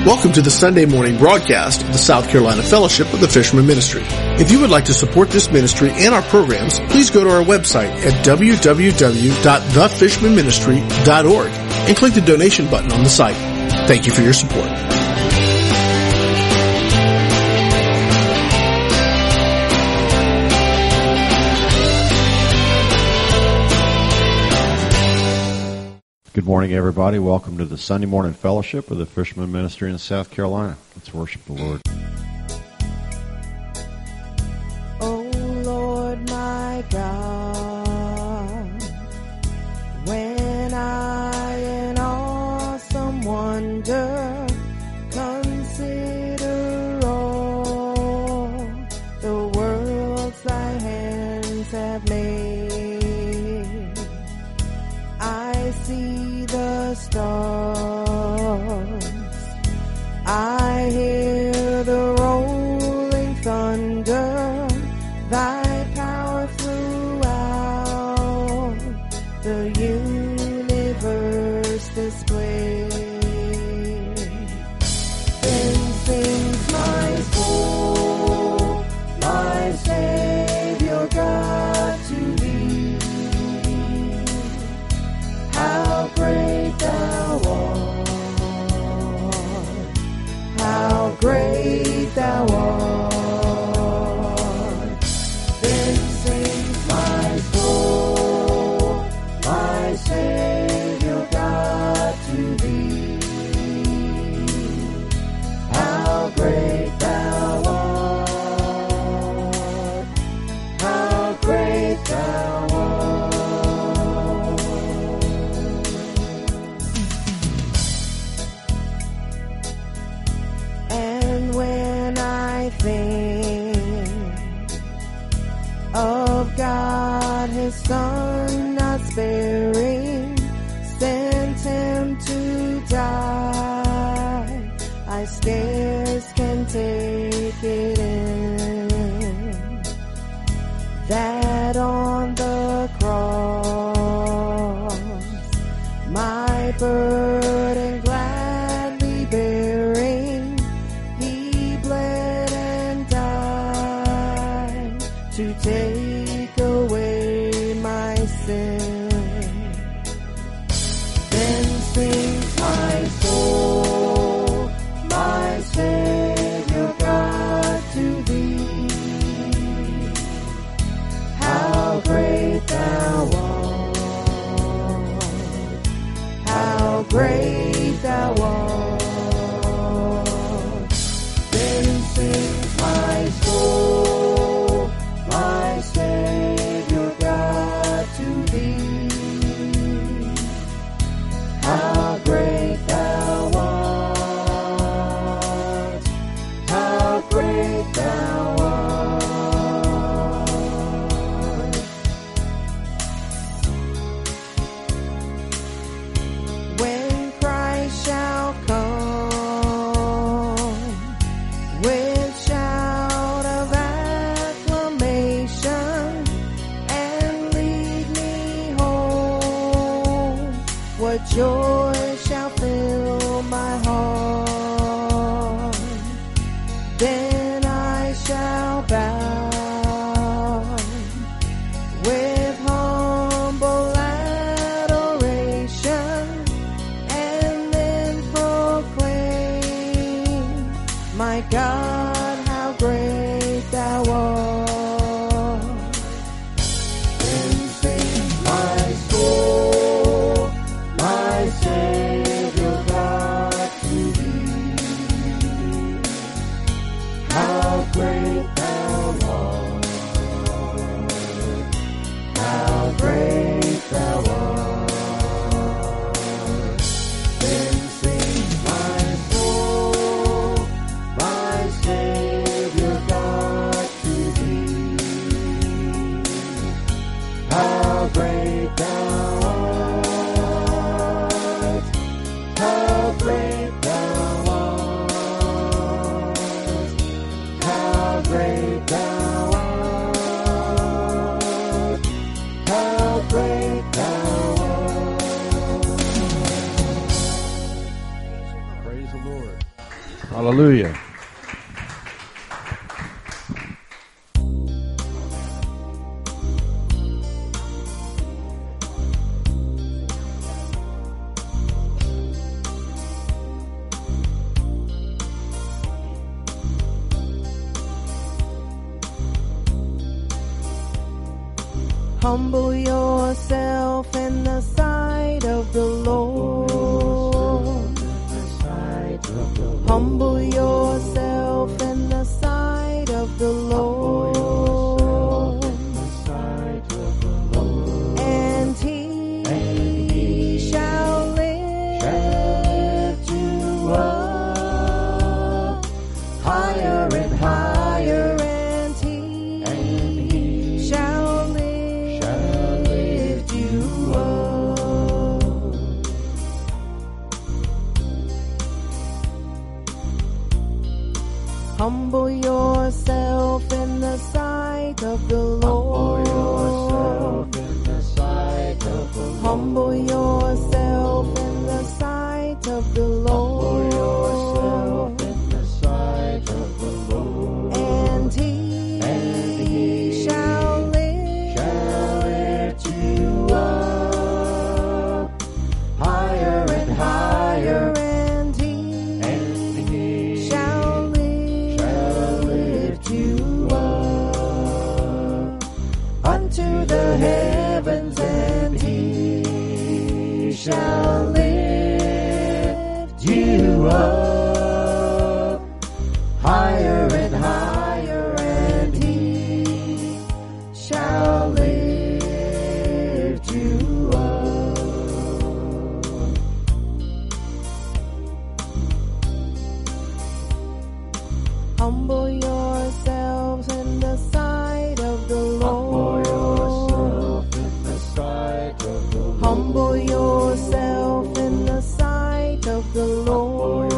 Welcome to the Sunday morning broadcast of the South Carolina Fellowship of the Fisherman Ministry. If you would like to support this ministry and our programs, please go to our website at www.thefishermanministry.org and click the donation button on the site. Thank you for your support. Good morning, everybody. Welcome to the Sunday morning fellowship of the Fisherman Ministry in South Carolina. Let's worship the Lord. Oh Lord, my God, when I in awesome wonder consider all the worlds thy hands have made, I see the stars, I hear the rolling thunder, thy power throughout the universe display. Then sings my soul, my Savior God to thee. How great thou art, how great thou art. Then sings my soul, my Savior God to thee. How great thou art, how great thou art. And when I think of God, his Son not sparing, sent him to die, I scarce can take it in, that on the cross my burden gladly bearing, he bled and died to take away my sin. Then sings my soul, my Savior God to thee. How great thou art, how great thou art. Then sings my soul, my Savior God to thee. How great thou art, how great thou art. When Christ shall come with shout of acclamation and lead me home, what joy shall fill my heart. Then I shall bow with humble adoration and then proclaim, my God, how great thou art. Then sings my soul, my Savior God to thee. How great thou art, how great thou art. Then sings my soul, my Savior Hallelujah. Humble yourself in the sight of the Lord. Humble yourself in the sight of the Lord. And He shall lift you up higher and higher, and He shall lift you up. Humble yourself in the sight of the Lord. Humble yourself in the sight of the Lord. And He shall lift you up higher and higher, and He shall lift you up unto the heavens, and He shall lift you up higher and higher, and He shall lift you up. Humble yourselves in the sight of the Lord. Humble yourself in the sight of the Lord.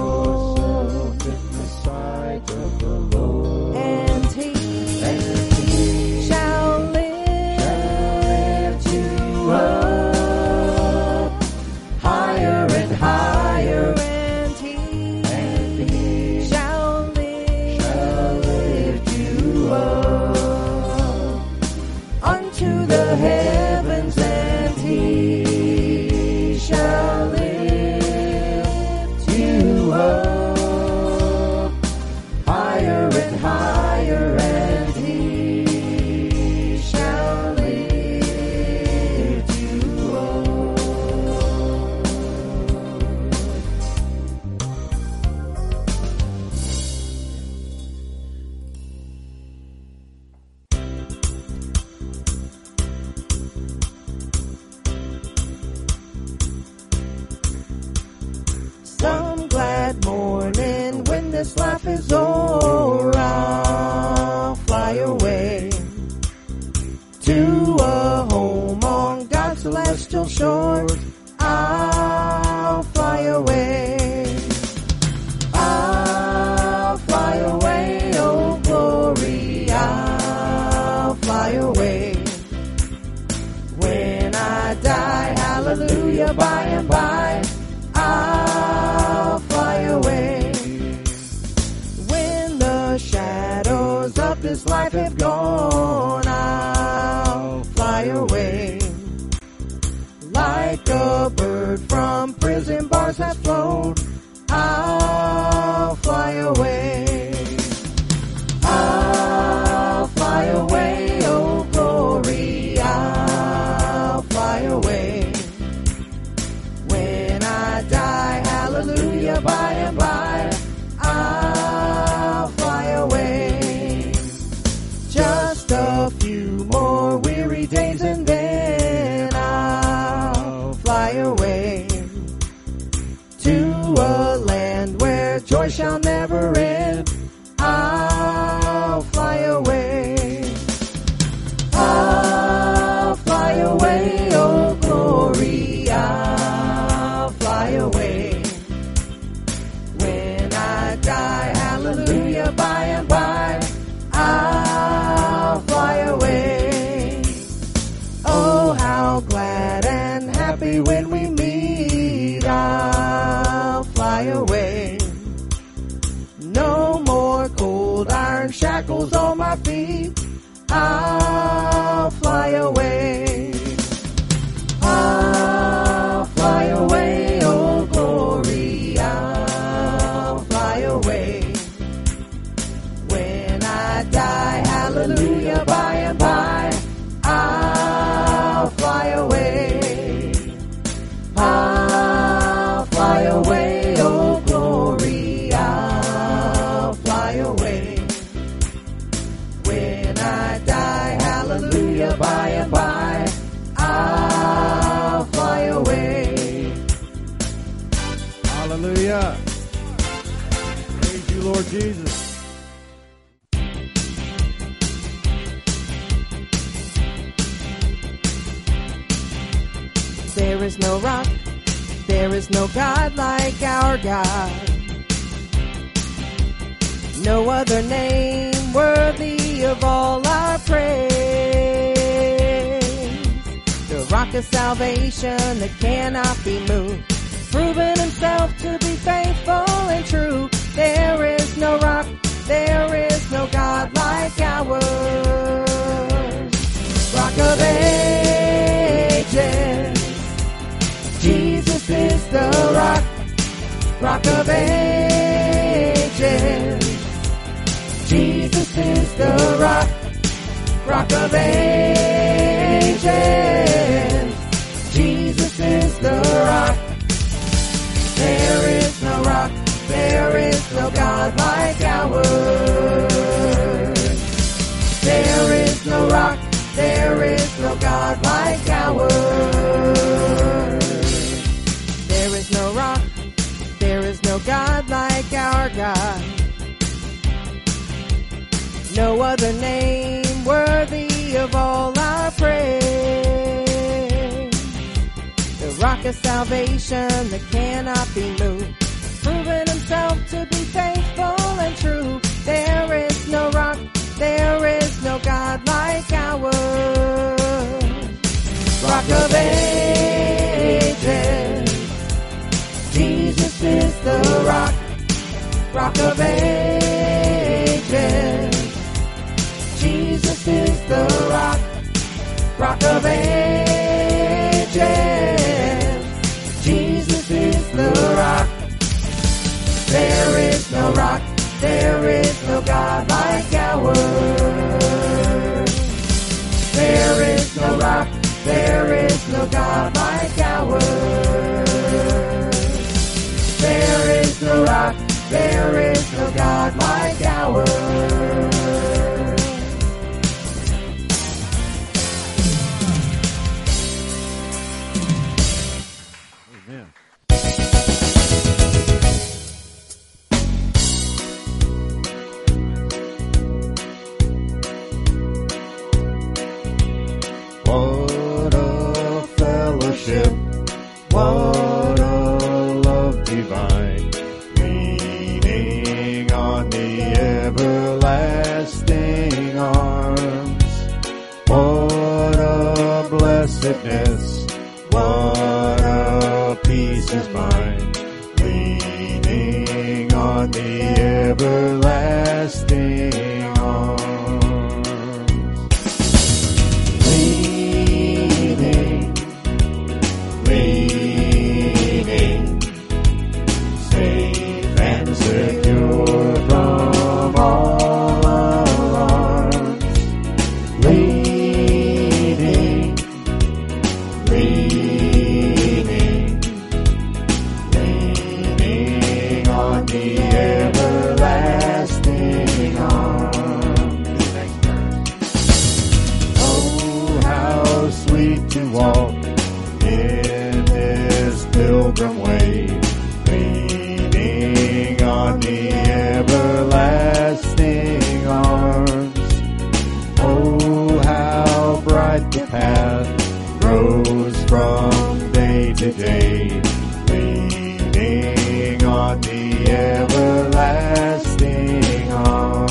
And He shall lift you up higher and higher, and He shall lift you up unto the heavens, and He shall lift you up higher and higher, and He shall lift you up. Some glad morning when this life is o'er, I'll fly away to a home on God's celestial shores. I'll fly away. I'll fly away, oh glory. I'll fly away. When I die, hallelujah, by and by, I'll fly away. When the shadows of this life have gone, I'll fly away. Like a bird from prison bars has flown, I'll fly away. I'll fly away, oh glory, I'll fly away. When I die, hallelujah, by and by, I'll fly away. Just a few more weary days, and then I'll fly away to a land where joy shall never end. I'll fly away. I'll fly away, oh glory, I'll fly away. When I die, hallelujah, by and by, I'll fly away. Oh, how glad and happy when we meet, I'll fly away. Hallelujah. Praise you, Lord Jesus. There is no rock, there is no God like our God. No other name worthy of all our praise. The rock of salvation that cannot be moved, proven himself to be faithful and true. There is no rock, there is no God like ours. Rock of ages, Jesus is the rock, rock of ages. Jesus is the rock, rock of ages. Jesus is the rock. There is no rock, there is no God like ours. There is no rock, there is no God like ours. There is no rock, there is no God like our God. No other name worthy of all our praise. The rock of salvation that cannot be moved, proven himself to be faithful and true. There is no rock, there is no God like ours. Rock of ages, Jesus is the rock, rock of ages. Jesus is the rock, rock of ages. Jesus is the rock. There is no rock, there is no God like ours. There is no rock, there is no God like ours. There is no rock, there is no God like ours. What a fellowship, what a love divine, leaning on the everlasting arms. What a blessedness, what a peace is mine, leaning on the everlasting arms. Safe and secure from all alarms. Leaning on the everlasting arms. Oh, how sweet to walk in this pilgrim way, leaning on the everlasting arms. Oh, how bright the path grows from day to day, leaning on the everlasting arms.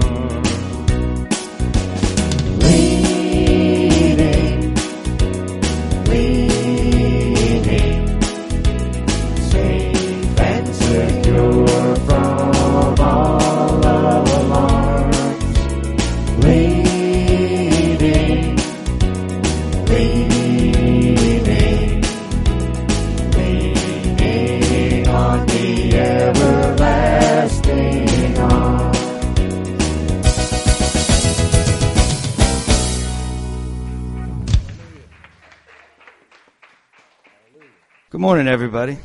Safe and secure from all alarms. Leaning on the everlasting arms. Good morning, everybody.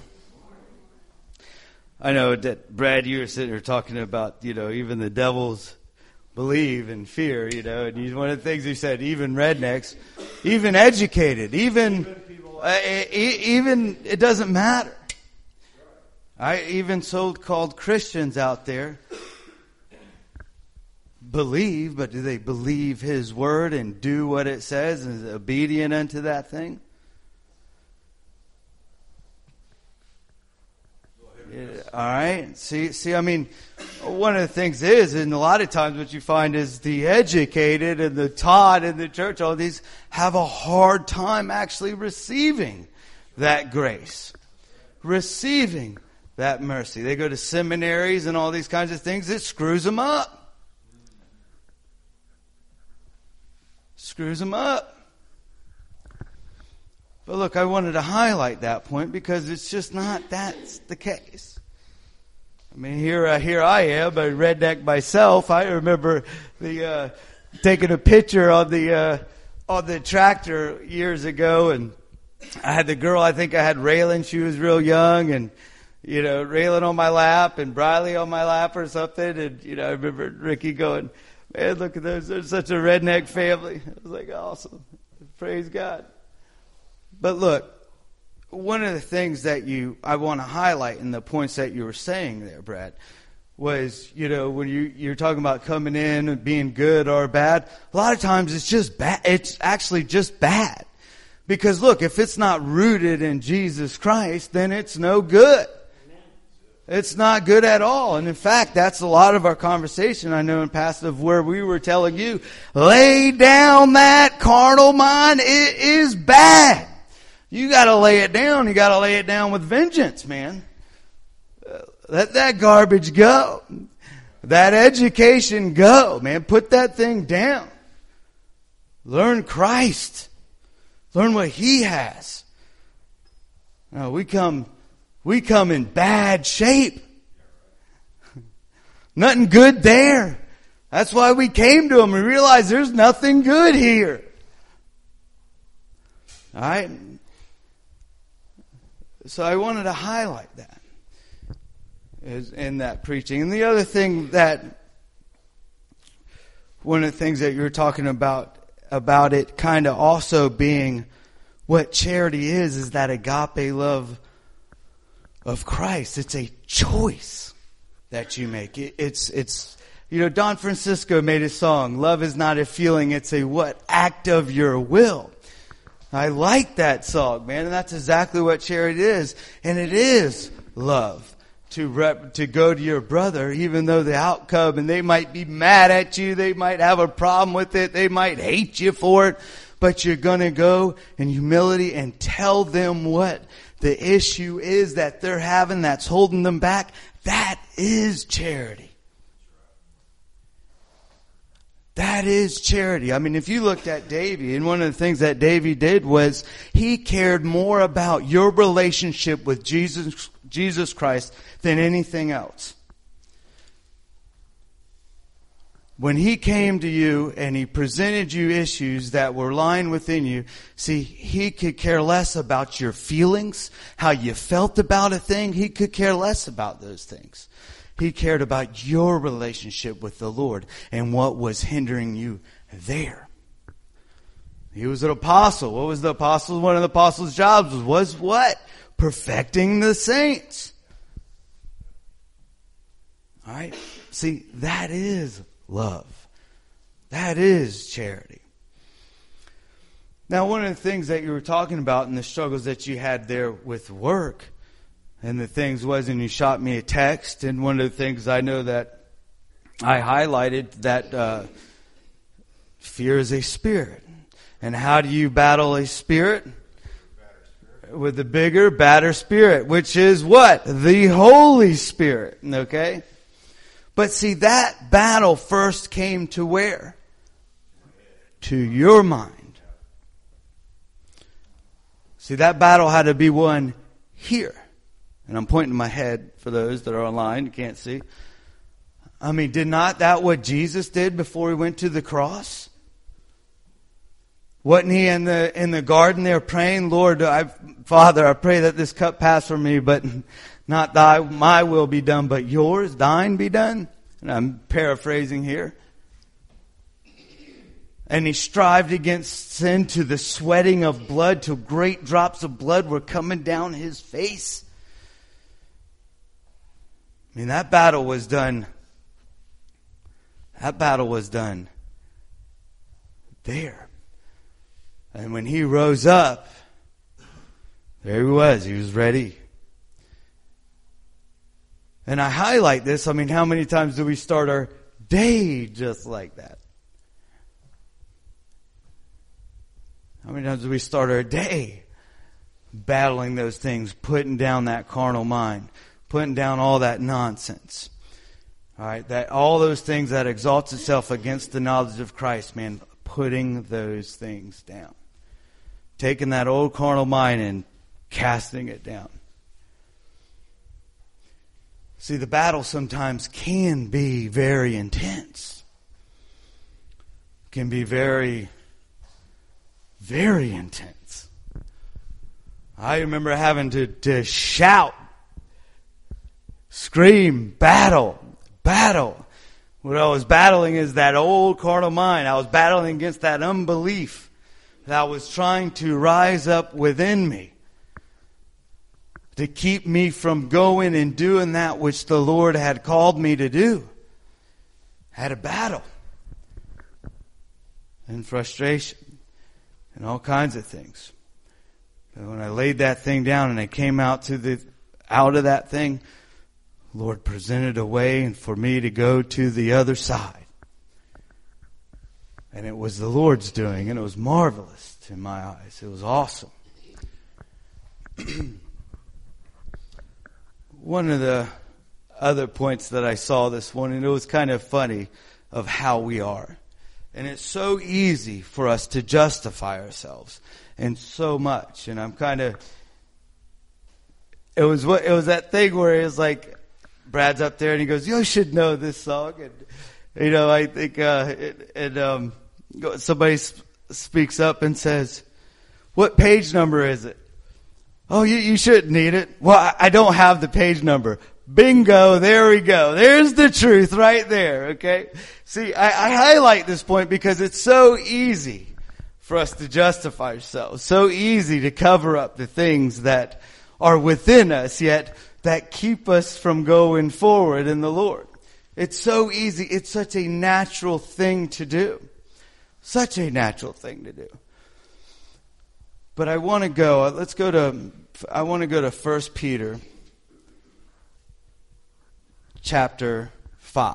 I know that, Brad, you were sitting here talking about, even the devils believe and fear, and one of the things he said, even rednecks, even educated, even it doesn't matter. Even so-called Christians out there believe, but do they believe His Word and do what it says and is obedient unto that thing? All right. See, I mean, one of the things is, and a lot of times what you find is the educated and the taught in the church, all these have a hard time actually receiving that grace, receiving that mercy. They go to seminaries and all these kinds of things. It screws them up. Screws them up. But look, I wanted to highlight that point because it's just not that's the case. I mean, here I am, a redneck myself. I remember taking a picture on the tractor years ago, and I had the girl. I think I had Raylan. She was real young, and Raylan on my lap and Briley on my lap or something. And I remember Ricky going, "Man, look at those! They're such a redneck family." I was like, "Awesome, praise God." But look, one of the things that I want to highlight in the points that you were saying there, Brad, was, when you're talking about coming in and being good or bad, a lot of times it's just bad. It's actually just bad. Because look, if it's not rooted in Jesus Christ, then it's no good. It's not good at all. And in fact, that's a lot of our conversation, I know, in past of where we were telling you, lay down that carnal mind. It is bad. You got to lay it down. You got to lay it down with vengeance, man. Let that garbage go. That education go, man. Put that thing down. Learn Christ. Learn what He has. No, we come in bad shape. Nothing good there. That's why we came to Him and realized there's nothing good here. All right? So I wanted to highlight that in that preaching. And the other thing one of the things that you were talking about it kind of also being what charity is that agape love of Christ. It's a choice that you make. It's Don Francisco made a song, "Love is not a feeling, it's a what? Act of your will." I like that song, man, and that's exactly what charity is. And it is love to go to your brother, even though the outcome, and they might be mad at you, they might have a problem with it, they might hate you for it, but you're going to go in humility and tell them what the issue is that they're having that's holding them back. That is charity. That is charity. I mean, if you looked at Davy, and one of the things that Davy did was he cared more about your relationship with Jesus Christ than anything else. When he came to you and he presented you issues that were lying within you, see, he could care less about your feelings, how you felt about a thing. He could care less about those things. He cared about your relationship with the Lord and what was hindering you there. He was an apostle. What was the apostle? One of the apostles' jobs was what? Perfecting the saints. All right? See, that is love. That is charity. Now, one of the things that you were talking about in the struggles that you had there with work, and the things was, and you shot me a text, and one of the things I know that I highlighted that fear is a spirit. And how do you battle a spirit? With the bigger, badder spirit, which is what? The Holy Spirit. Okay? But see, that battle first came to where? To your mind. See, that battle had to be won here. And I'm pointing to my head for those that are online, you can't see. I mean, did not that what Jesus did before He went to the cross? Wasn't He in the garden there praying, Lord, Father, I pray that this cup pass from me, but not my will be done, but yours, thine be done? And I'm paraphrasing here. And He strived against sin to the sweating of blood, till great drops of blood were coming down His face. I mean, that battle was done. That battle was done there. And when he rose up, there he was. He was ready. And I highlight this. I mean, how many times do we start our day just like that? How many times do we start our day battling those things, putting down that carnal mind, putting down all that nonsense? All right, that all those things that exalts itself against the knowledge of Christ, man, putting those things down. Taking that old carnal mind and casting it down. See, the battle sometimes can be very intense. Can be very, very intense. I remember having to shout, scream, battle. What I was battling is that old carnal mind. I was battling against that unbelief that was trying to rise up within me to keep me from going and doing that which the Lord had called me to do. I had a battle and frustration and all kinds of things. But when I laid that thing down and I came out of that thing, Lord presented a way for me to go to the other side. And it was the Lord's doing, and it was marvelous in my eyes. It was awesome. One of the other points that I saw this morning, it was kind of funny of how we are. And it's so easy for us to justify ourselves and so much. And I'm kind of, it was that thing where it's like, Brad's up there and he goes, "You should know this song." And, I think, somebody speaks up and says, "What page number is it?" "Oh, you shouldn't need it." "Well, I don't have the page number." Bingo, there we go. There's the truth right there, okay? See, I highlight this point because it's so easy for us to justify ourselves. So easy to cover up the things that are within us, yet that keep us from going forward in the Lord. It's so easy. It's such a natural thing to do. Such a natural thing to do. But I want to go, I want to go to 1 Peter chapter 5.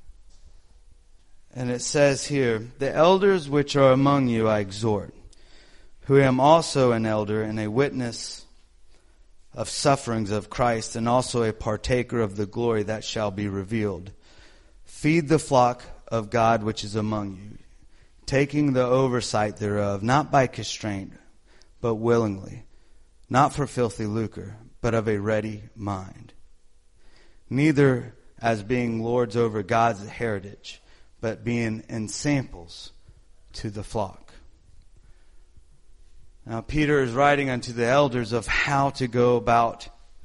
And it says here, "The elders which are among you I exhort, who am also an elder and a witness of sufferings of Christ, and also a partaker of the glory that shall be revealed. Feed the flock of God which is among you, taking the oversight thereof, not by constraint, but willingly, not for filthy lucre, but of a ready mind. Neither as being lords over God's heritage, but being ensamples to the flock." Now, Peter is writing unto the elders of how to go about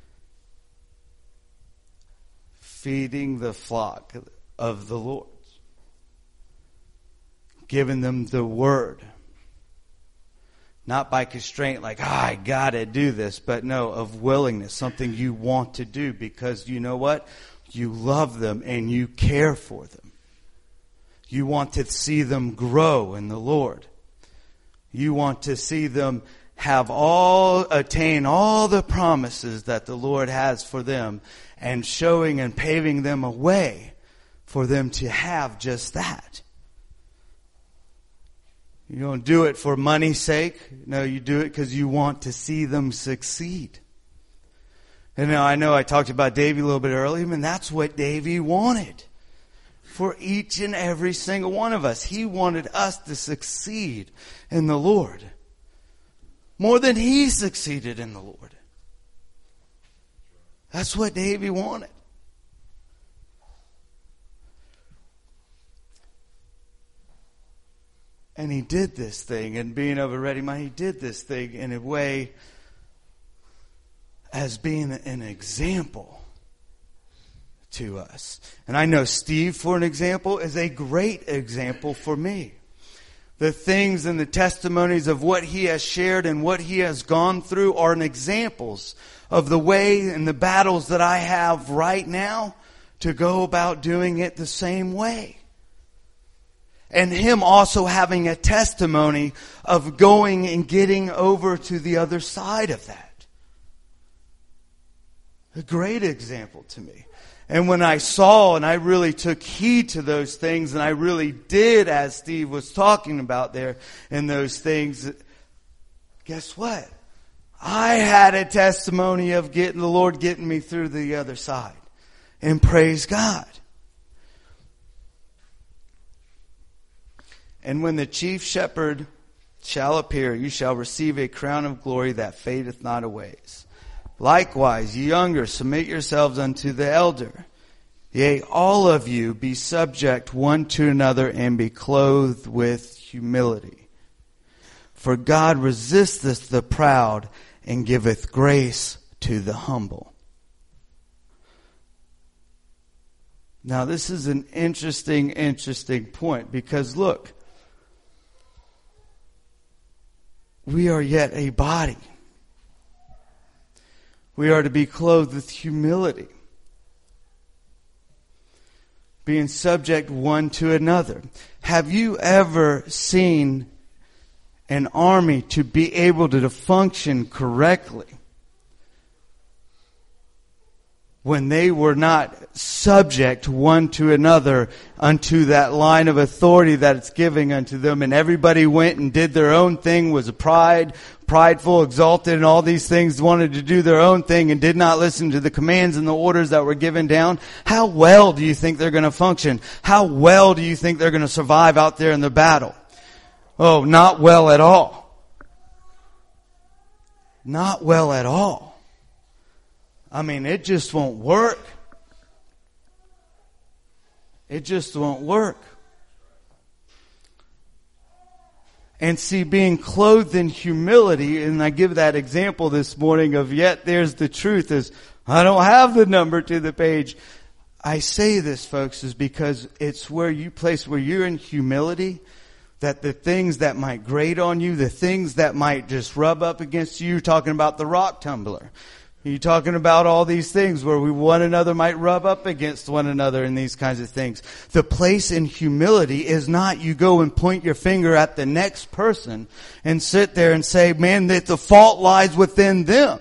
feeding the flock of the Lord, giving them the word. Not by constraint, like, I gotta do this, but no, of willingness, something you want to do because you know what? You love them and you care for them. You want to see them grow in the Lord. You want to see them attain all the promises that the Lord has for them, and showing and paving them a way for them to have just that. You don't do it for money's sake. No, you do it because you want to see them succeed. And now I know I talked about Davey a little bit earlier, and that's what Davey wanted for each and every single one of us. He wanted us to succeed in the Lord more than he succeeded in the Lord. That's what Davey wanted. And he did this thing, and being of a ready mind, he did this thing in a way as being an example to us. And I know Steve, for an example, is a great example for me. The things and the testimonies of what he has shared and what he has gone through are examples of the way and the battles that I have right now to go about doing it the same way. And him also having a testimony of going and getting over to the other side of that. A great example to me. And when I saw and I really took heed to those things, and I really did, as Steve was talking about there, in those things, guess what? I had a testimony of the Lord getting me through the other side. And praise God. And when the chief shepherd shall appear, you shall receive a crown of glory that fadeth not away. Likewise, ye younger, submit yourselves unto the elder. Yea, all of you be subject one to another, and be clothed with humility. For God resisteth the proud, and giveth grace to the humble. Now this is an interesting point, because look, we are yet a body. We are to be clothed with humility, being subject one to another. Have you ever seen an army to be able to function correctly when they were not subject one to another unto that line of authority that it's giving unto them, and everybody went and did their own thing, was prideful, exalted, and all these things, wanted to do their own thing and did not listen to the commands and the orders that were given down? How well do you think they're going to function? How well do you think they're going to survive out there in the battle? Oh, not well at all. Not well at all. I mean, it just won't work. It just won't work. And see, being clothed in humility, and I give that example this morning of yet there's the truth, is I don't have the number to the page. I say this, folks, is because it's where you're in humility, that the things that might grate on you, the things that might just rub up against you, you're talking about the rock tumbler. You're talking about all these things where one another might rub up against one another and these kinds of things. The place in humility is not you go and point your finger at the next person and sit there and say, man, that the fault lies within them.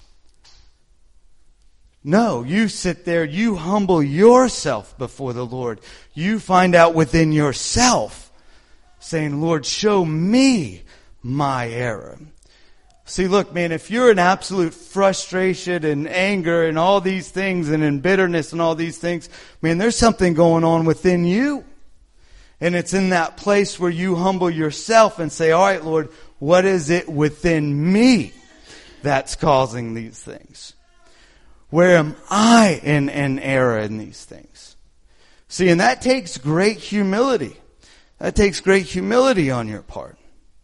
No, you sit there, you humble yourself before the Lord. You find out within yourself, saying, Lord, show me my error. See, look, man, if you're in absolute frustration and anger and all these things and in bitterness and all these things, man, there's something going on within you. And it's in that place where you humble yourself and say, all right, Lord, what is it within me that's causing these things? Where am I in error in these things? See, and that takes great humility. That takes great humility on your part.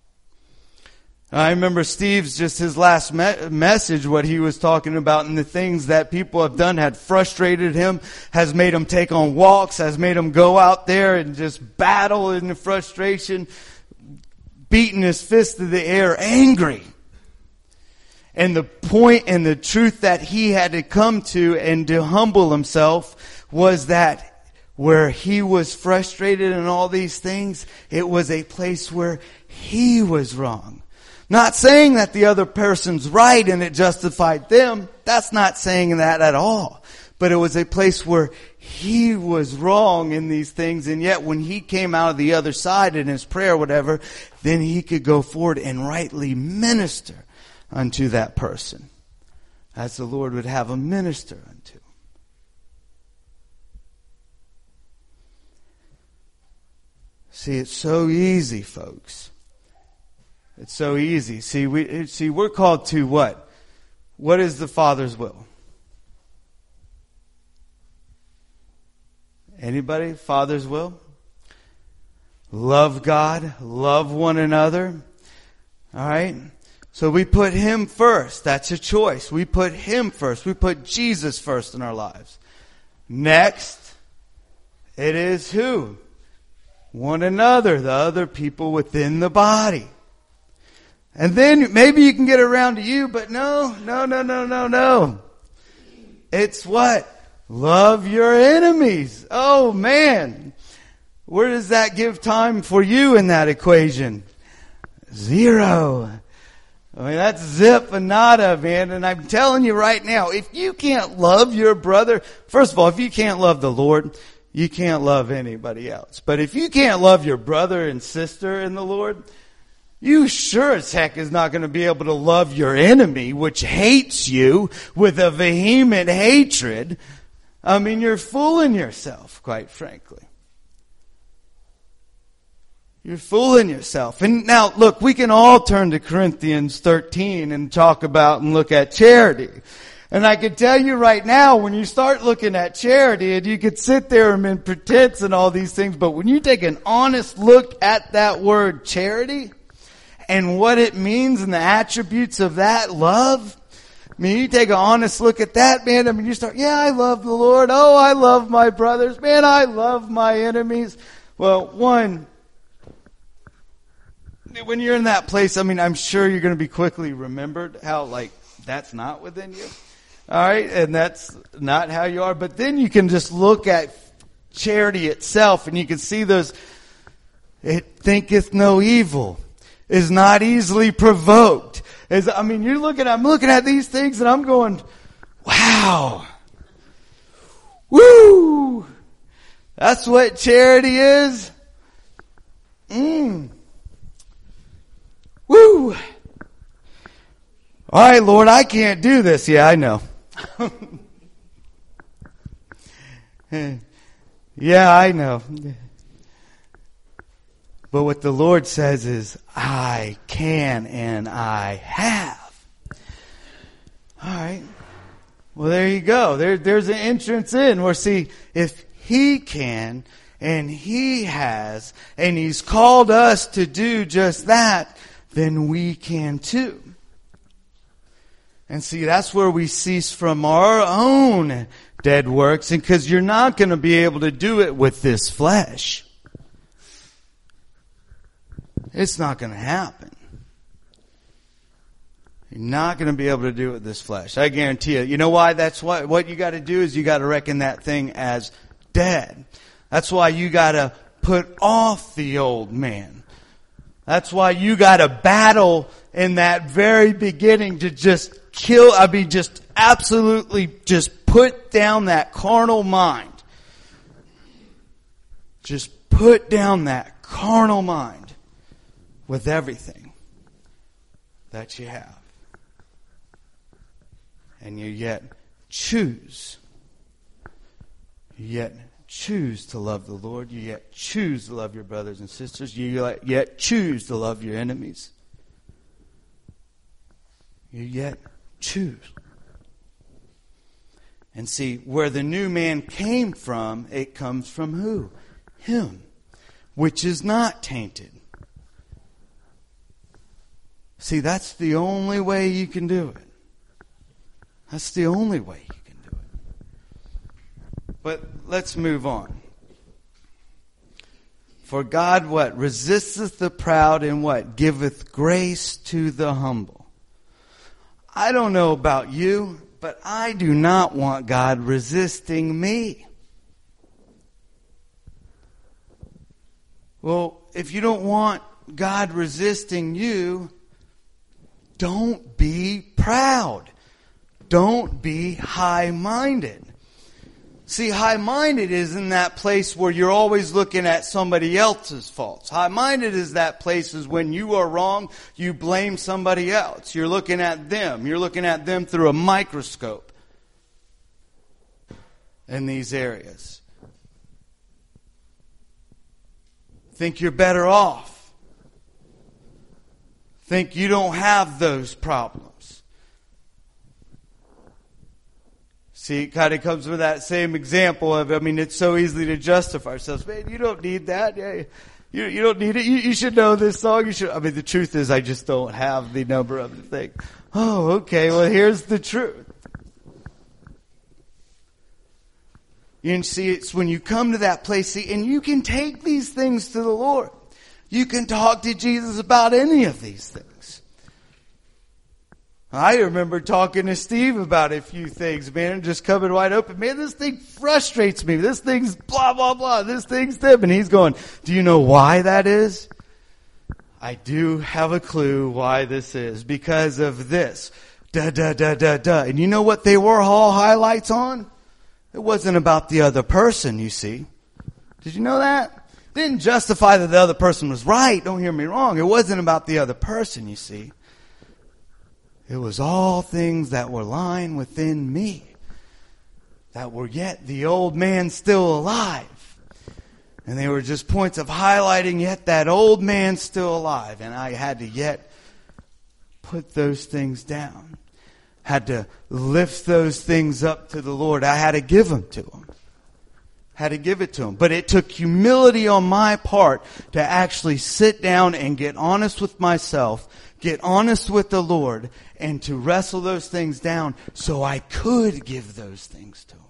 I remember Steve's his last message, what he was talking about, and the things that people have done had frustrated him, has made him take on walks, has made him go out there and just battle in the frustration, beating his fist to the air, angry. And the point and the truth that he had to come to and to humble himself was that where he was frustrated and all these things, it was a place where he was wrong. Not saying that the other person's right and it justified them. That's not saying that at all. But it was a place where he was wrong in these things. And yet when he came out of the other side in his prayer or whatever, then he could go forward and rightly minister unto that person, as the Lord would have him minister unto. See, it's so easy, folks. It's so easy. See, we're called to what? What is the Father's will? Anybody? Father's will? Love God, love one another. All right? So we put Him first. That's a choice. We put Him first. We put Jesus first in our lives. Next, it is who? one another, the other people within the body. And then maybe you can get around to you, but no. It's what? Love your enemies. Oh man. Where does that give time for you in that equation? 0. I mean, that's zip and nada, man. And I'm telling you right now, if you can't love your brother, first of all, if you can't love the Lord, you can't love anybody else. But if you can't love your brother and sister in the Lord, you sure as heck is not going to be able to love your enemy, which hates you with a vehement hatred. I mean, you're fooling yourself, quite frankly. You're fooling yourself. And now, look, we can all turn to Corinthians 13 and talk about and look at charity. And I can tell you right now, when you start looking at charity, and you could sit there and in pretense and all these things, but when you take an honest look at that word charity and what it means and the attributes of that love, I mean, you take an honest look at that, man. I mean, you start, yeah, I love the Lord. Oh, I love my brothers. Man, I love my enemies. Well, one, when you're in that place, I mean, I'm sure you're going to be quickly remembered how, like, that's not within you. All right? And that's not how you are. But then you can just look at charity itself and you can see those, it thinketh no evil, is not easily provoked. I'm looking at these things and I'm going, wow. Woo! That's what charity is. Woo! All right, Lord, I can't do this. Yeah, I know. Yeah, I know. But what the Lord says is, I can and I have. All right. Well, there you go. There's an entrance in where, see, if He can and He has, and He's called us to do just that, then we can too. And see, that's where we cease from our own dead works, and because you're not going to be able to do it with this flesh. It's not going to happen. You're not going to be able to do it with this flesh. I guarantee you. You know why? That's what you got to do is you got to reckon that thing as dead. That's why you got to put off the old man. That's why you got to battle in that very beginning to just just absolutely just put down that carnal mind. Just put down that carnal mind with everything that you have. And you yet choose to love the Lord. You yet choose to love your brothers and sisters. You yet choose to love your enemies. You yet choose. And see, where the new man came from, it comes from who? Him, which is not tainted. See, that's the only way you can do it. That's the only way you can do it. But let's move on. For God, what? Resisteth the proud and what? Giveth grace to the humble. I don't know about you, but I do not want God resisting me. Well, if you don't want God resisting you, don't be proud. Don't be high-minded. See, high-minded is in that place where you're always looking at somebody else's faults. High-minded is that place is when you are wrong, you blame somebody else. You're looking at them. You're looking at them through a microscope in these areas. Think you're better off. Think you don't have those problems. See, it kind of comes with that same example of, it's so easy to justify ourselves. Man, you don't need that. Yeah, you don't need it. You should know this song. The truth is I just don't have the number of the thing. Oh, okay. Well, here's the truth. You see, it's when you come to that place, see, and you can take these things to the Lord. You can talk to Jesus about any of these things. I remember talking to Steve about a few things, man, just coming wide open. Man, this thing frustrates me. This thing's blah, blah, blah. This thing's them. And he's going, do you know why that is? I do have a clue why this is. Because of this. Da, da, da, da, da. And you know what they were all highlights on? It wasn't about the other person, you see. Did you know that? Didn't justify that the other person was right. Don't hear me wrong. It wasn't about the other person, you see. It was all things that were lying within me, that were yet the old man still alive. And they were just points of highlighting yet that old man still alive. And I had to yet put those things down. Had to lift those things up to the Lord. I had to give them to Him. Had to give it to Him. But it took humility on my part to actually sit down and get honest with myself, get honest with the Lord, and to wrestle those things down so I could give those things to Him.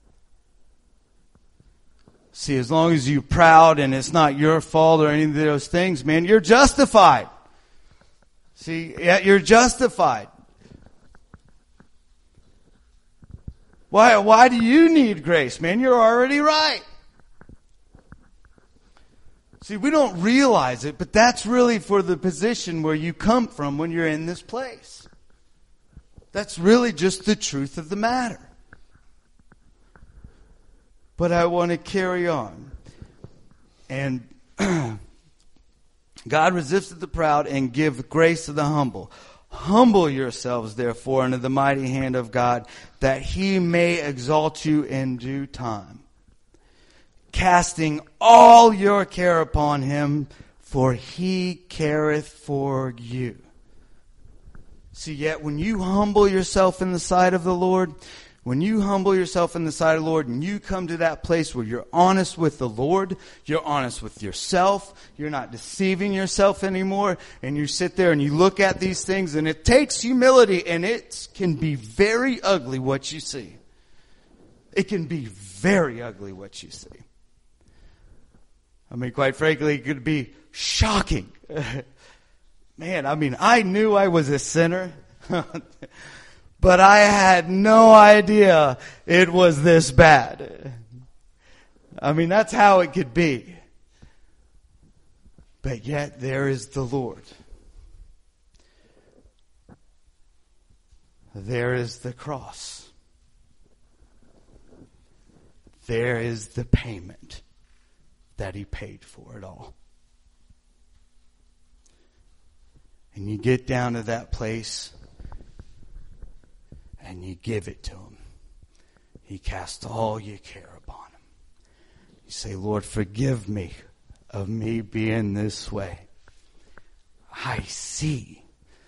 See, as long as you're proud and it's not your fault or any of those things, man, you're justified. See, yeah, you're justified. Why do you need grace, man? You're already right. See, we don't realize it, but that's really for the position where you come from when you're in this place. That's really just the truth of the matter. But I want to carry on. And God resisteth the proud and give grace to the humble. Humble yourselves, therefore, under the mighty hand of God, that He may exalt you in due time. Casting all your care upon Him, for He careth for you. See, yet when you humble yourself in the sight of the Lord, when you humble yourself in the sight of the Lord and you come to that place where you're honest with the Lord, you're honest with yourself, you're not deceiving yourself anymore, and you sit there and you look at these things, and it takes humility, and it can be very ugly what you see. It can be very ugly what you see. I mean, quite frankly, it could be shocking. Man, I mean, I knew I was a sinner. But I had no idea it was this bad. I mean, that's how it could be. But yet there is the Lord. There is the cross. There is the payment that He paid for it all. And you get down to that place and you give it to Him. He casts all your care upon Him. You say, Lord, forgive me of me being this way. I see.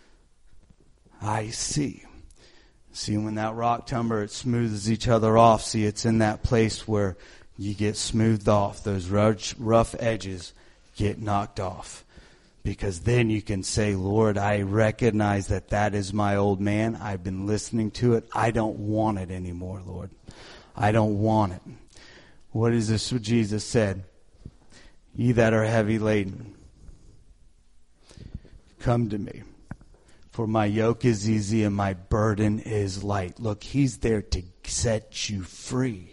See, when that rock tumber, it smooths each other off. See, it's in that place where you get smoothed off. Those rough edges get knocked off. Because then you can say, Lord, I recognize that is my old man. I've been listening to it. I don't want it anymore, Lord. I don't want it. What is this what Jesus said? Ye that are heavy laden, come to me. For my yoke is easy and my burden is light. Look, He's there to set you free.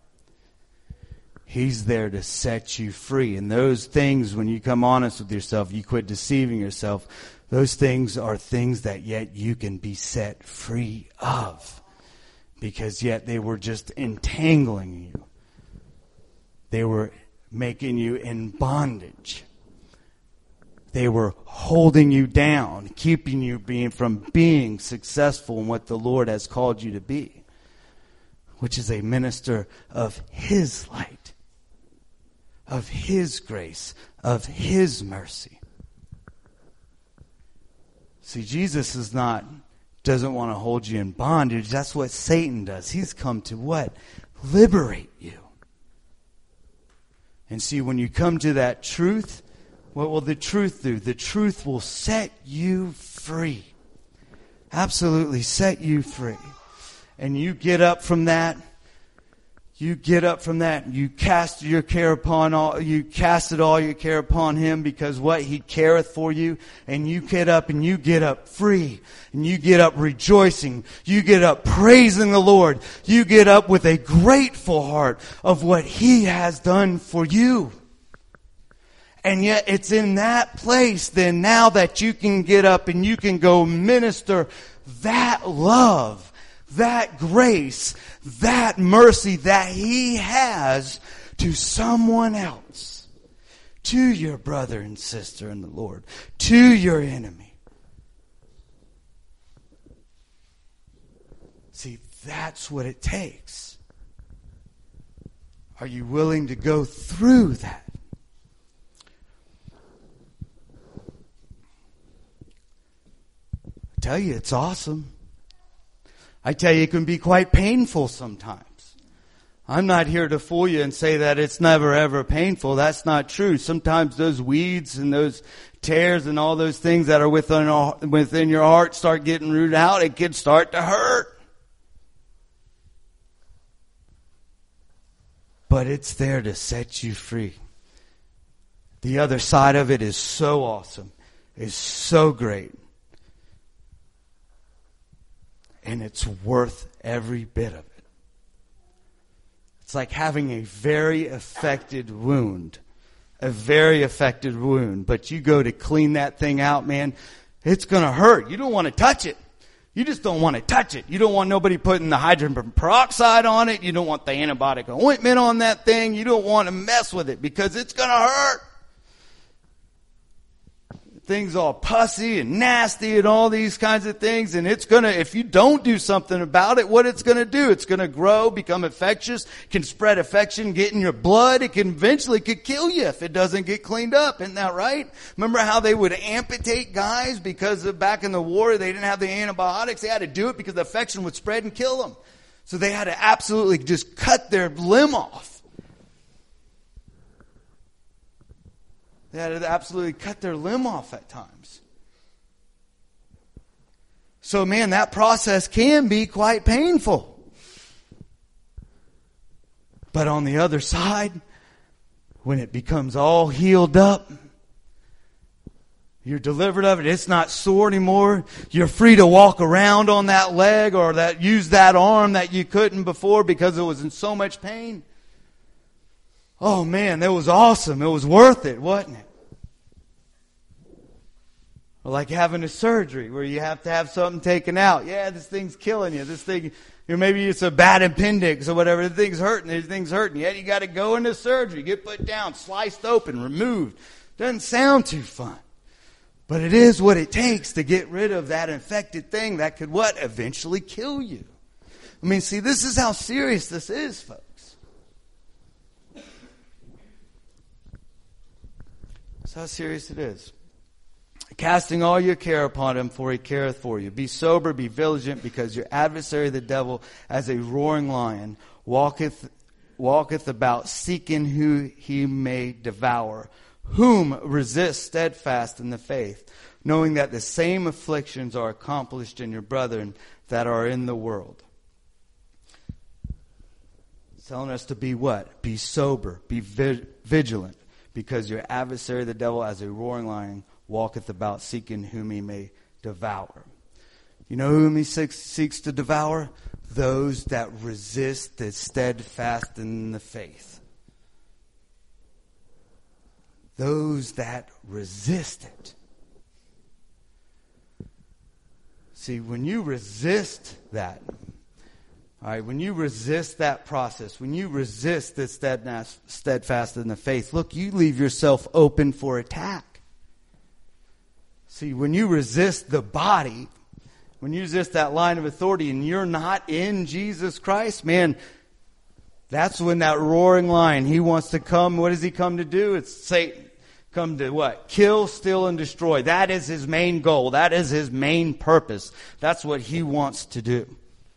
He's there to set you free. And those things, when you come honest with yourself, you quit deceiving yourself, those things are things that yet you can be set free of. Because yet they were just entangling you. They were making you in bondage. They were holding you down, keeping you from being successful in what the Lord has called you to be, which is a minister of His light, of His grace, of His mercy. See, Jesus doesn't want to hold you in bondage. That's what Satan does. He's come to what? Liberate you. And see, when you come to that truth, what will the truth do? The truth will set you free. Absolutely set you free. And you get up from that. you get up from that. You cast your care upon you casted all your care upon Him, because what? He careth for you. And you get up free. And you get up rejoicing. You get up praising the Lord. You get up with a grateful heart of what He has done for you. And yet it's in that place then now that you can get up and you can go minister that love, that grace, that mercy that He has to someone else, to your brother and sister in the Lord, to your enemy. See, that's what it takes. Are you willing to go through that? I tell you, it's awesome. I tell you, it can be quite painful sometimes. I'm not here to fool you and say that it's never ever painful. That's not true. Sometimes those weeds and those tears and all those things that are within your heart start getting rooted out. It can start to hurt. But it's there to set you free. The other side of it is so awesome. It's so great. And it's worth every bit of it. It's like having a very affected wound. A very affected wound. But you go to clean that thing out, man, it's going to hurt. You don't want to touch it. You just don't want to touch it. You don't want nobody putting the hydrogen peroxide on it. You don't want the antibiotic ointment on that thing. You don't want to mess with it because it's going to hurt. Things all pussy and nasty and all these kinds of things. And it's going to, if you don't do something about it, what it's going to do, it's going to grow, become infectious, can spread infection, get in your blood. It can eventually could kill you if it doesn't get cleaned up. Isn't that right? Remember how they would amputate guys because back in the war, they didn't have the antibiotics. They had to do it because the infection would spread and kill them. So they had to absolutely just cut their limb off. They had to absolutely cut their limb off at times. So, man, that process can be quite painful. But on the other side, when it becomes all healed up, you're delivered of it. It's not sore anymore. You're free to walk around on that leg or that use that arm that you couldn't before because it was in so much pain. Oh, man, that was awesome. It was worth it, wasn't it? Or like having a surgery where you have to have something taken out. Yeah, this thing's killing you. This thing, maybe it's a bad appendix or whatever. The thing's hurting. Yeah, you got to go into surgery, get put down, sliced open, removed. Doesn't sound too fun. But it is what it takes to get rid of that infected thing that could what? Eventually kill you. I mean, see, this is how serious this is, folks. That's how serious it is. Casting all your care upon Him, for He careth for you. Be sober, be vigilant, because your adversary the devil, as a roaring lion, walketh about, seeking who he may devour. Whom resist steadfast in the faith, knowing that the same afflictions are accomplished in your brethren that are in the world. It's telling us to be what? Be sober, be vigilant, because your adversary the devil, as a roaring lion, walketh about, seeking whom he may devour. You know whom he seeks to devour? Those that resist, that steadfast in the faith. Those that resist it. See, when you resist that, all right, when you resist that process, when you resist this steadfast in the faith, look, you leave yourself open for attack. See, when you resist the body, when you resist that line of authority and you're not in Jesus Christ, man, that's when that roaring lion, he wants to come. What does he come to do? It's Satan. Come to what? Kill, steal, and destroy. That is his main goal. That is his main purpose. That's what he wants to do.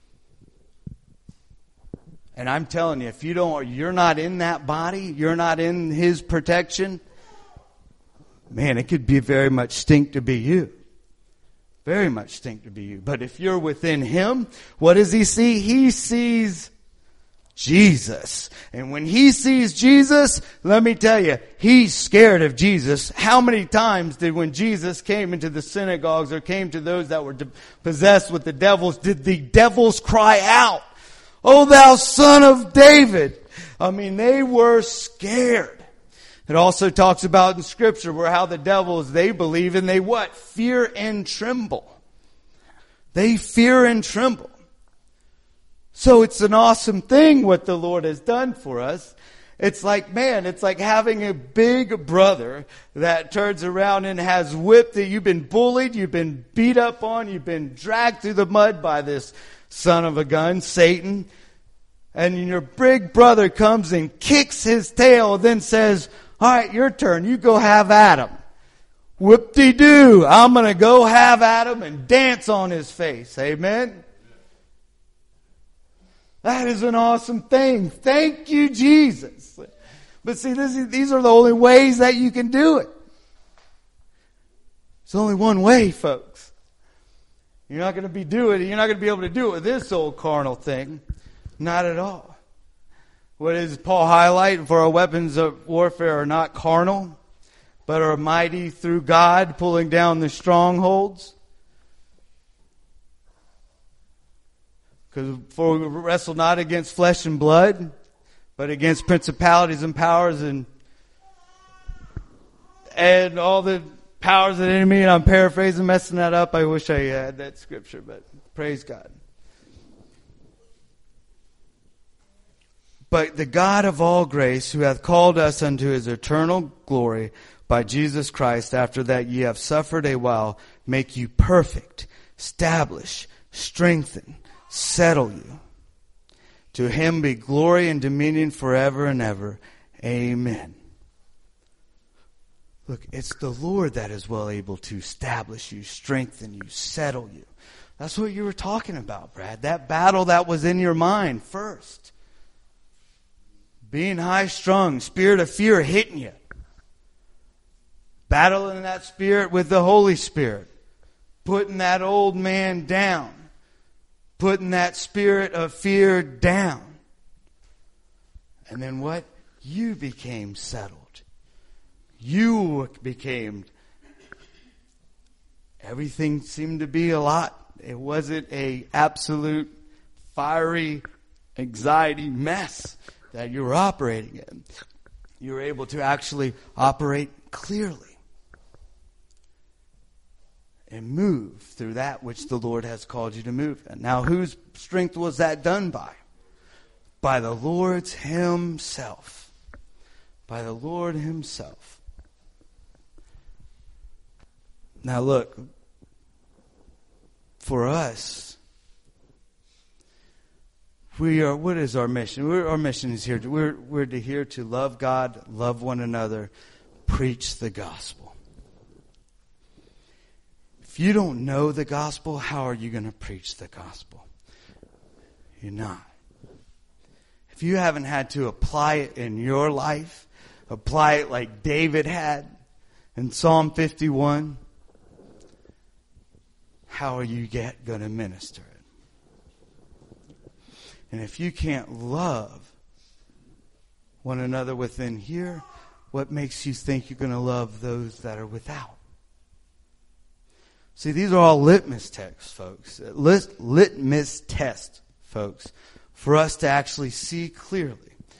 And I'm telling you, if you're not in that body, you're not in his protection, man, it could be very much stink to be you. Very much stink to be you. But if you're within him, what does he see? He sees Jesus. And when he sees Jesus, let me tell you, he's scared of Jesus. How many times did when Jesus came into the synagogues or came to those that were possessed with the devils, did the devils cry out, "O thou son of David"? I mean, they were scared. It also talks about in Scripture where how the devils, they believe and they what? Fear and tremble. They fear and tremble. So it's an awesome thing what the Lord has done for us. It's like, man, it's like having a big brother that turns around and has whipped you. You've been bullied, you've been beat up on, you've been dragged through the mud by this son of a gun, Satan. And your big brother comes and kicks his tail, then says, "All right, your turn. You go have at him." Whoop-de-doo. I'm going to go have at him and dance on his face. Amen? That is an awesome thing. Thank you, Jesus. But see, these are the only ways that you can do it. There's only one way, folks. You're not going to be able to do it with this old carnal thing. Not at all. What does Paul highlight? For our weapons of warfare are not carnal, but are mighty through God, pulling down the strongholds. For we wrestle not against flesh and blood, but against principalities and powers and all the powers of the enemy. And I'm paraphrasing, messing that up. I wish I had that scripture, but praise God. But the God of all grace, who hath called us unto his eternal glory by Jesus Christ, after that ye have suffered a while, make you perfect, establish, strengthen, settle you. To him be glory and dominion forever and ever. Amen. Look, it's the Lord that is well able to establish you, strengthen you, settle you. That's what you were talking about, Brad. That battle that was in your mind first. Being high-strung, spirit of fear hitting you. Battling that spirit with the Holy Spirit. Putting that old man down. Putting that spirit of fear down. And then what? You became settled. You became... Everything seemed to be a lot. It wasn't a absolute fiery anxiety mess that you were operating in. You were able to actually operate clearly and move through that which the Lord has called you to move in. Now, whose strength was that done by? By the Lord's himself. By the Lord himself. Now look, for us, what is our mission? Our mission is here. We're here to love God, love one another, preach the gospel. If you don't know the gospel, how are you going to preach the gospel? You're not. If you haven't had to apply it in your life, apply it like David had in Psalm 51, how are you going to minister it? And if you can't love one another within here, what makes you think you're going to love those that are without? See, these are all litmus tests, folks. Litmus tests, folks, for us to actually see clearly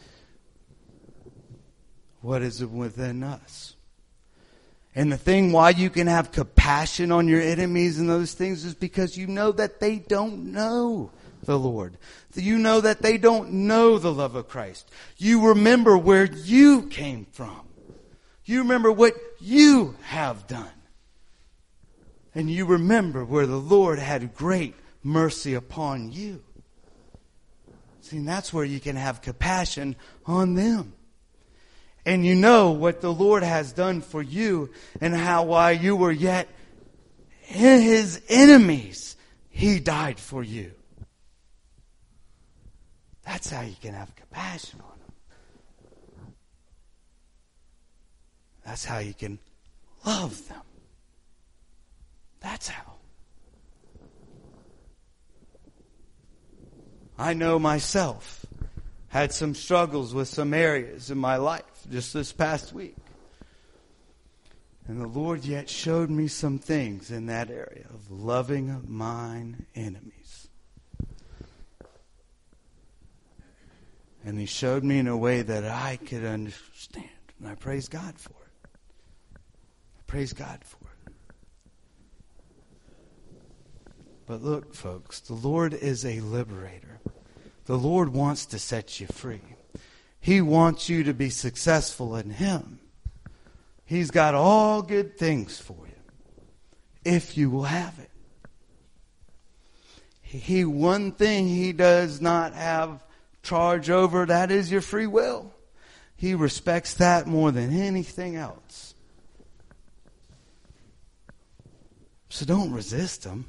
what is within us. And the thing why you can have compassion on your enemies and those things is because you know that they don't know the Lord. You know that they don't know the love of Christ. You remember where you came from. You remember what you have done. And you remember where the Lord had great mercy upon you. See, and that's where you can have compassion on them. And you know what the Lord has done for you and how while you were yet his enemies, he died for you. That's how you can have compassion on them. That's how you can love them. That's how. I know myself Had some struggles with some areas in my life just this past week. And the Lord yet showed me some things in that area of loving mine enemies. And He showed me in a way that I could understand. And I praise God for it. I praise God for it. But look, folks, the Lord is a liberator. The Lord wants to set you free. He wants you to be successful in Him. He's got all good things for you, if you will have it. One thing He does not have charge over, that is your free will. He respects that more than anything else. So don't resist Him.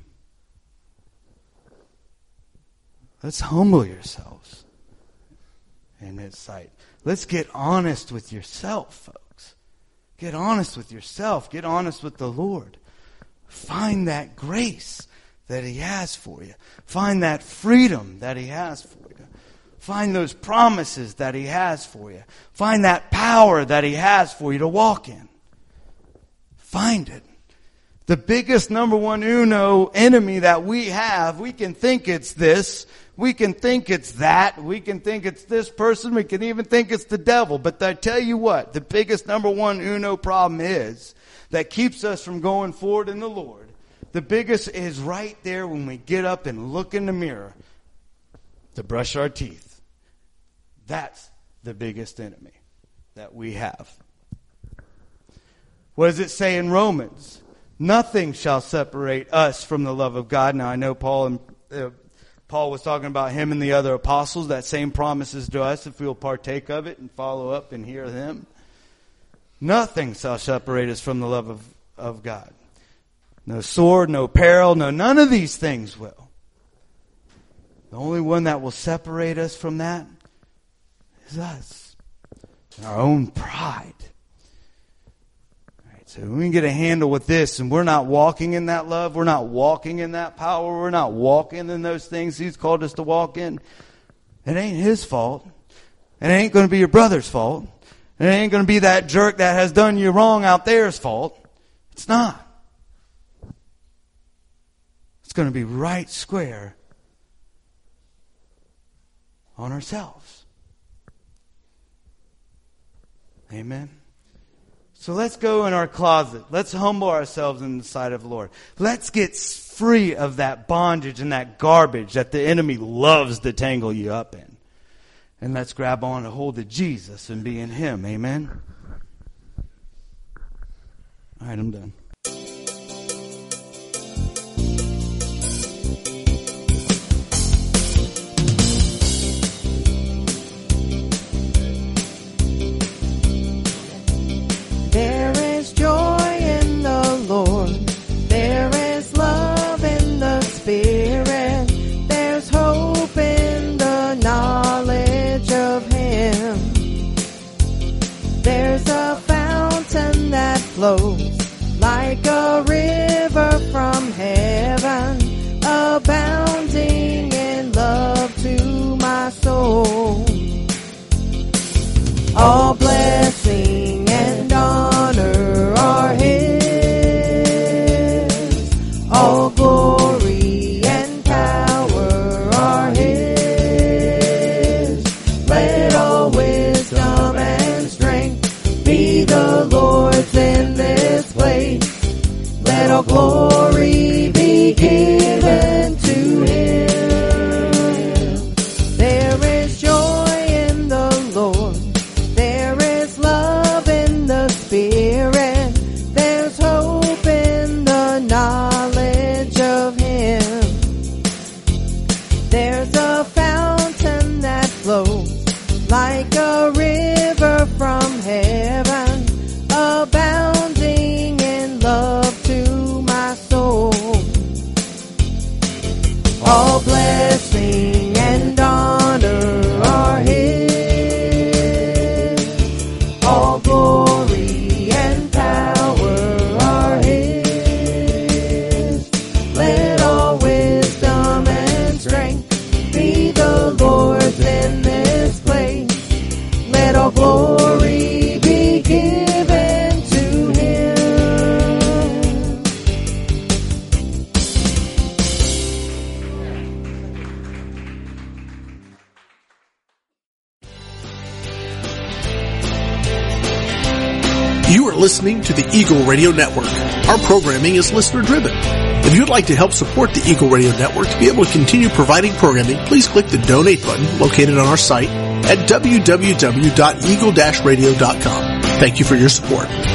Let's humble yourselves in His sight. Let's get honest with yourself, folks. Get honest with yourself. Get honest with the Lord. Find that grace that He has for you. Find that freedom that He has for you. Find those promises that He has for you. Find that power that He has for you to walk in. Find it. The biggest number one enemy that we have, we can think it's this, we can think it's that, we can think it's this person, we can even think it's the devil. But I tell you what, the biggest number one problem is that keeps us from going forward in the Lord. The biggest is right there when we get up and look in the mirror to brush our teeth. That's the biggest enemy that we have. What does it say in Romans? Nothing shall separate us from the love of God. Now I know Paul was talking about him and the other apostles. That same promise is to us if we will partake of it and follow up and hear them. Nothing shall separate us from the love of God. No sword, no peril, none of these things will. The only one that will separate us from that is us. Our own pride. So when we get a handle with this and we're not walking in that love, we're not walking in that power, we're not walking in those things He's called us to walk in, it ain't His fault. It ain't going to be your brother's fault. It ain't going to be that jerk that has done you wrong out there's fault. It's not. It's going to be right square on ourselves. Amen. So let's go in our closet. Let's humble ourselves in the sight of the Lord. Let's get free of that bondage and that garbage that the enemy loves to tangle you up in. And let's grab on a hold of Jesus and be in Him. Amen? All right, I'm done. There is joy in the Lord. There is love in the Spirit. There's hope in the knowledge of Him. There's a fountain that flows like a river from heaven, abounding in love to my soul. All blessing and honor are His. All glory and power are His. Let all wisdom and strength be the Lord's in this place. Let all glory be given to Him. There is joy in the Lord. Spirit, there's hope in the knowledge of Him. There's a fountain that flows like a river from heaven, abounding in love to my soul. All blessing and honor are His. All glory and power are His. Let all wisdom and strength be the Lord's in this place. You are listening to the Eagle Radio Network. Our programming is listener driven. If you'd like to help support the Eagle Radio Network to be able to continue providing programming, please click the donate button located on our site at www.eagle-radio.com. Thank you for your support.